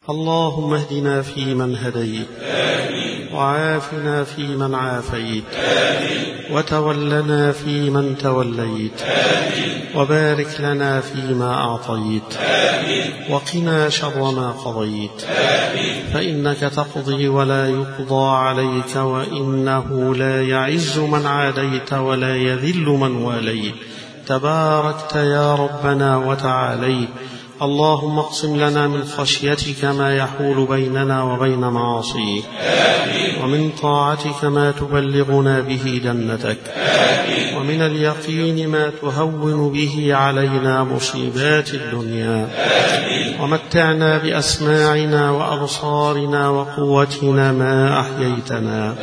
اللهم اهدنا فيمن هديت وعافنا فيمن عافيت وتولنا فيمن توليت وبارك لنا فيما أعطيت وقنا شر ما قضيت فإنك تقضي ولا يقضى عليك وإنه لا يعز من عاديت ولا يذل من واليت تباركت يا ربنا وتعاليت. اللهم اقسم لنا من خشيتك ما يحول بيننا وبين معاصيك ومن طاعتك ما تبلغنا به جنتك ومن اليقين ما تهون به علينا مصيبات الدنيا ومتعنا بأسماعنا وأبصارنا وقوتنا ما أحييتنا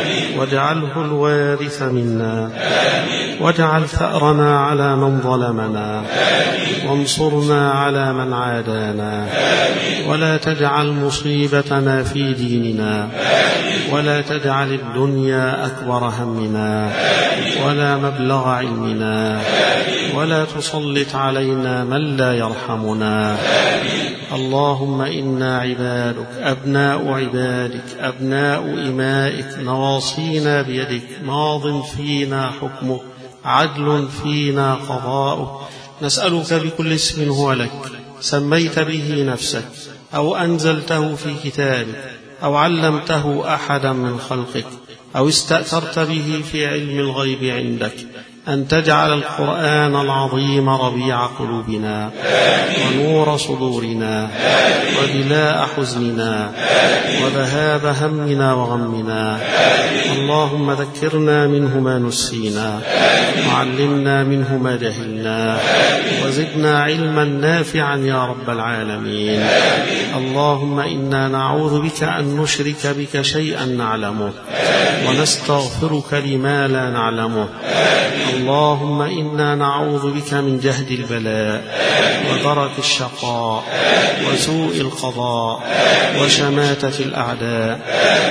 واجعله الوارث منا واجعل ثأرنا على من ظلمنا وانصرنا على من عادانا ولا تجعل مصيبتنا في ديننا ولا تجعل الدنيا أكبر همنا ولا مبلغ علمنا ولا تسلط علينا من لا يرحمنا. اللهم إنا عبادك أبناء عبادك أبناء إمائك نواصينا بيدك ماض فينا حكمك عدل فينا قضاؤك. نسألك بكل اسم هو لك سميت به نفسك أو أنزلته في كتابك أو علمته أحدا من خلقك أو استأثرت به في علم الغيب عندك أن تجعل القرآن العظيم ربيع قلوبنا ونور صدورنا وجلاء حزننا وذهاب همنا وغمنا. اللهم ذكرنا منه ما نسينا وعلمنا منه ما جهلنا وزدنا علما نافعا يا رب العالمين. اللهم إنا نعوذ بك أن نشرك بك شيئا نعلمه ونستغفرك لما لا نعلمه. اللهم إنا نعوذ بك من جهد البلاء ودرك الشقاء وسوء القضاء وشماتة الأعداء.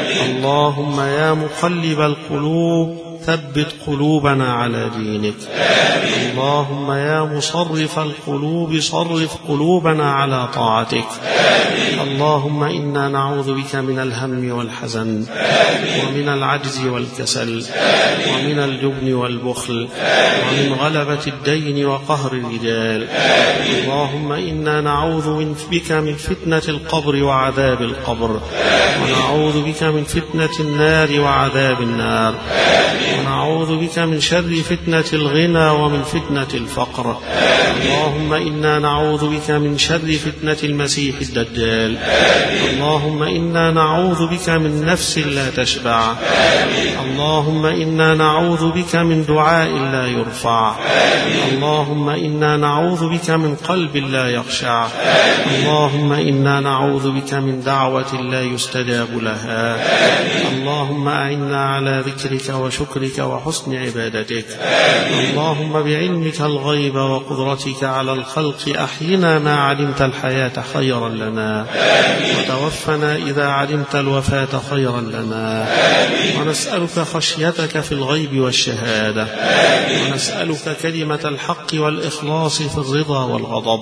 اللهم يا مقلب القلوب ثبت قلوبنا على دينك. اللهم يا مصرف القلوب صرف قلوبنا على طاعتك. اللهم إنا نعوذ بك من الهم والحزن ومن العجز والكسل ومن الجبن والبخل ومن غلبة الدين وقهر الرجال. اللهم إنا نعوذ بك من فتنة القبر وعذاب القبر ونعوذ بك من فتنة النار وعذاب النار ونعوذ بك من شر فتنة الغنى ومن فتنة الفقر. اللهم إنا نعوذ بك من شر فتنة المسيح الدجال. اللهم إنا نعوذ بك من نفس لا تشبع. اللهم إنا نعوذ بك من دعاء لا يرفع. اللهم إنا نعوذ بك من قلب لا يخشع. اللهم إنا نعوذ بك من دعوة لا يستجاب لها. اللهم أعنا على ذكرك وشكرك وحسن عبادتك. اللهم بعلمك الغيب وقدرتك على الخلق أحينا ما علمت الحياة خيرا لنا وتوفنا إذا علمت الوفاة خيرا لنا. ونسألك خشيتك في الغيب والشهادة ونسألك كلمة الحق والإخلاص في الرضا والغضب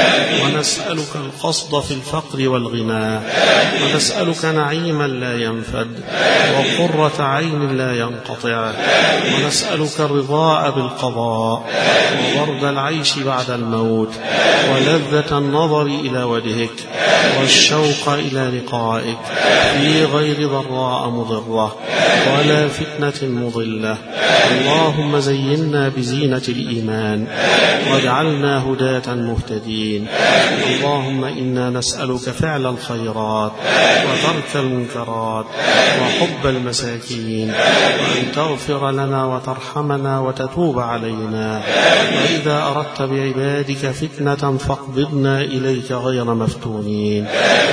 ونسألك القصد في الفقر والغنى ونسألك نعيما لا ينفد وقرة عين لا ينقطع ونسألك الرضاء بالقضاء وبرد العيش بعد الموت ولذة النظر إلى وجهك والشوق إلى لقائك في غير ضراء مضرة ولا فتنة مضلة. اللهم زينا بزينة الإيمان واجعلنا هداة مهتدين. اللهم إنا نسألك فعل الخيرات وترك المنكرات وحب المساكين وأن تغفر لنا وترحمنا وتتوب علينا. وإذا أردت بعبادك فتنة فاقبضنا إليك غير مفتونين.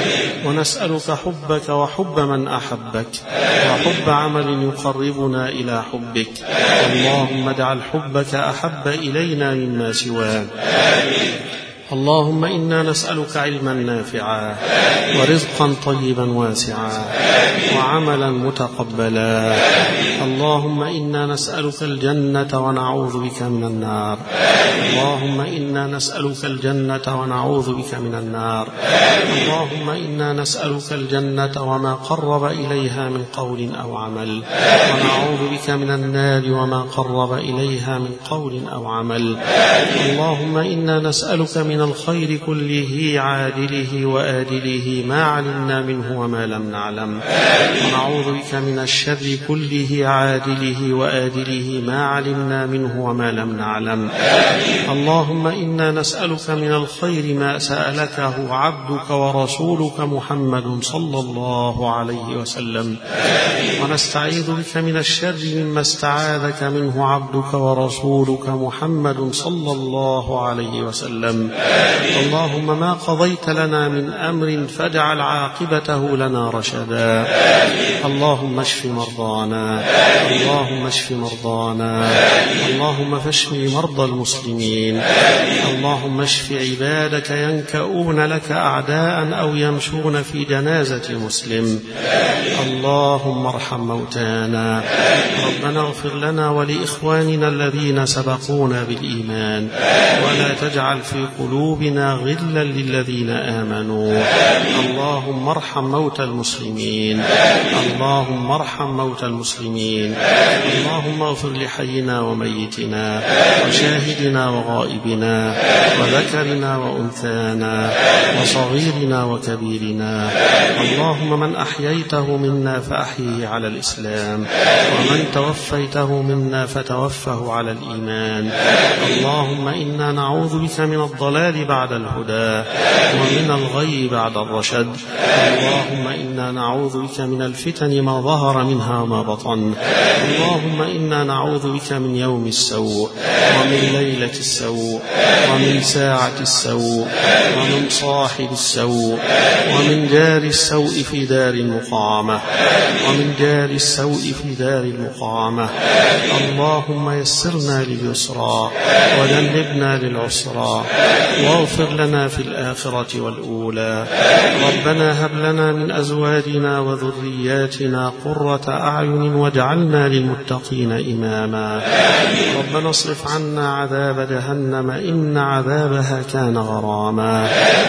ونسألك حبك وحب من أحبك وحب عمل يقربنا إلى حبك. اللهم اجعل حبك أحب إلينا مما سواك. اللهم إنا نسألك علما نافعا ورزقا طيبا واسعا وعملا متقبلا. اللهم إنا نسألك الجنة ونعوذ بك من النار. اللهم إنا نسألك الجنة ونعوذ بك من النار. اللهم إنا نسألك الجنة وما قرب إليها من قول أو عمل، ونعوذ بك من النار وما قرب إليها من قول أو عمل. اللهم إنا نسألك من الخير كله عاجله وآجله ما علمنا منه وما لم نعلم، ونعوذ بك من الشر كله عاجله وآجله ما علمنا منه وما لم نعلم. اللهم إنا نسألك من الخير ما سألكه عبدك ورسولك محمد صلى الله عليه وسلم، ونستعيذ بك من الشر مما استعاذك منه عبدك ورسولك محمد صلى الله عليه وسلم. اللهم ما قضيت لنا من أمر فاجعل عاقبته لنا رشدا. اللهم اشف مرضانا، اللهم اشف مرضانا، اللهم فاشف مرضى المسلمين. اللهم اشف عبادك ينكؤون لك أعداء أو يمشون في جنازة مسلم. اللهم ارحم موتانا. ربنا اغفر لنا ولإخواننا الذين سبقونا بالإيمان، ولا تجعل في قلوبنا غلا للذين آمنوا. اللهم ارحم موتى المسلمين، اللهم ارحم موتى المسلمين. اللهم اغفر لحينا وميتنا وشاهدنا وغائبنا وذكرنا وأنثانا وصغيرنا وكبيرنا. اللهم من أحييته منا فأحيه على الإسلام، ومن توفيته منا فتوفه على الإيمان. اللهم إنا نعوذ بك من الضلال بعد الهدى ومن الغي بعد الرشد. اللهم إنا نعوذ بك من الفتن ما ظهر منها وما بطن. اللهم إنا نعوذ بك من يوم السوء ومن ليلة السوء ومن ساعة السوء ومن صاحب السوء ومن جار السوء في دار المقامة ومن جار السوء في دار المقامة. اللهم يسرنا لليسرى وجنبنا للعسرى، واغفر لنا في الآخرة والأولى. ربنا هب لنا من أزواجنا وذرياتنا قرة أعين واجعلنا للمتقين إماما. ربنا اصرف عنا عذاب جهنم إن عذابها كان غراما.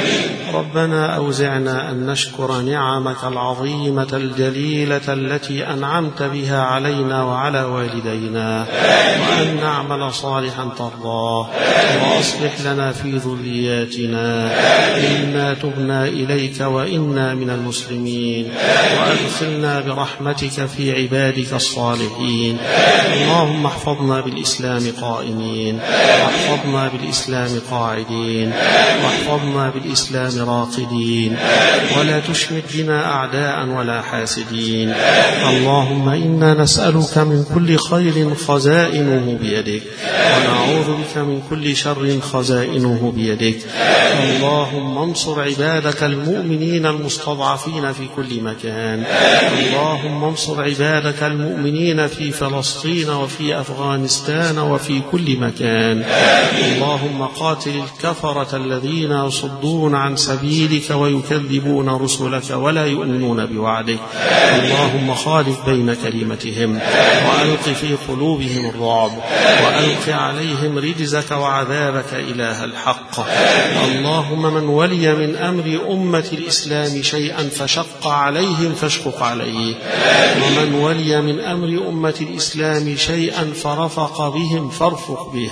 ربنا أوزعنا أن نشكر نعمك العظيمة الجليلة التي أنعمت بها علينا وعلى والدينا، وأن نعمل صالحا ترضاه، وأصلح لنا في ذرياتنا إنا تبنا إليك وإنا من المسلمين، وأدخلنا برحمتك في عبادك الصالحين. اللهم احفظنا بالإسلام قائمين، واحفظنا بالإسلام قاعدين، واحفظنا بالإسلام راقدين، ولا تشمت بنا أعداء ولا حاسدين. اللهم إنا نسألك من كل خير خزائنه بيدك، ونعوذ بك من كل شر خزائنه بيدك. اللهم انصر عبادك المؤمنين المستضعفين في كل مكان. اللهم انصر عبادك المؤمنين في فلسطين وفي أفغانستان وفي كل مكان. اللهم قاتل الكفرة الذين يصدون عن سبيلك ويكذبون رسلك ولا يؤمنون بوعدك. اللهم خالف بين كلمتهم، وألق في قلوبهم الرعب، وألق عليهم رجزك وعذابك إله الحق. اللهم من ولي من أمر أمة الإسلام شيئا فشق عليهم فاشقق عليه، ومن ولي من أمر أمة الإسلام شيئا فرفق بهم فارفق به.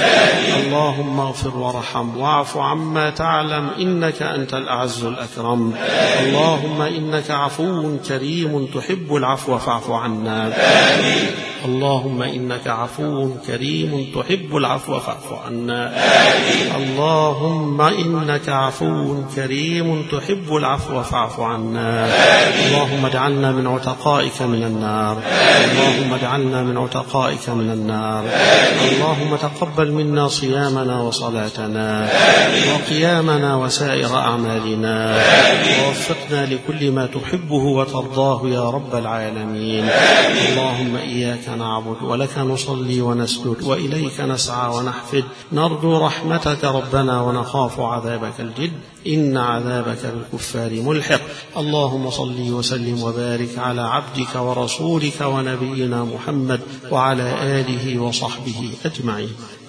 اللهم اغفر وارحم واعف عما تعلم إنك أنت الأعز الأكرم. اللهم إنك عفو كريم تحب العفو فاعف عنا. اللهم إنك عفو كريم تحب العفو فاعف عنا. اللهم إنك عفو كريم تحب العفو فاعف عنا. اللهم اجعلنا من عتقائك من النار. اللهم اجعلنا من عتقائك من النار. اللهم تقبل منا صيامنا وصلاتنا وقيامنا وسائر أعمالنا، ووفقنا لكل ما تحبه وترضاه يا رب العالمين. اللهم إياك نعبد ولك نصلي ونسجد وإليك نسعى ونحفد، نرجو رحمتك ربنا ونخاف عذابك الجد، إن عذابك بالكفار ملحق. اللهم صل وسلم وبارك على عبدك ورسولك ونبينا محمد وعلى آله وصحبه أجمعين.